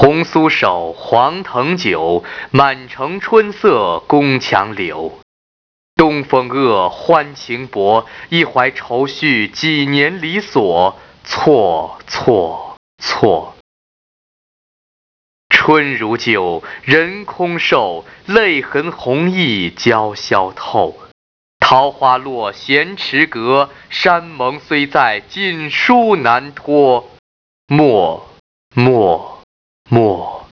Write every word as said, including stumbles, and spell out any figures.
红酥手，黄藤酒，满城春色宫墙柳。东风恶，欢情薄，一怀愁绪几年离索。错错错。春如旧，人空瘦，泪痕红浥鲛绡透。桃花落，闲池阁，山盟虽在，锦书难托。莫莫莫。